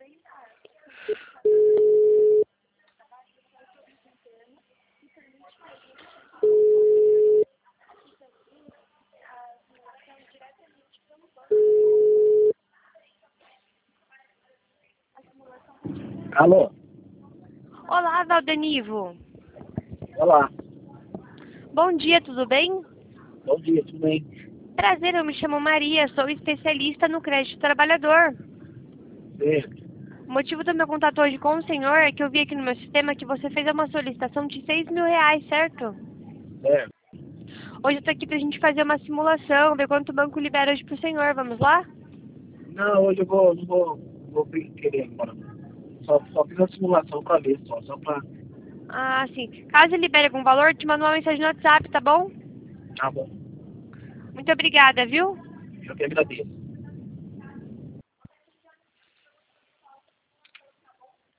Alô? Olá, Valdenivo. Olá. Bom dia, tudo bem? Bom dia, tudo bem? Prazer, eu me chamo Maria, sou especialista no crédito trabalhador. Certo. O motivo do meu contato hoje com o senhor é que eu vi aqui no meu sistema que você fez uma solicitação de R$ 6.000, certo? Certo. Hoje eu tô aqui pra gente fazer uma simulação, ver quanto o banco libera hoje pro senhor. Vamos lá? Não, hoje eu não vou querer agora. Só fiz a simulação pra ver, só pra... Ah, sim. Caso ele libere algum valor, te mando uma mensagem no WhatsApp, tá bom? Tá bom. Muito obrigada, viu? Eu que agradeço.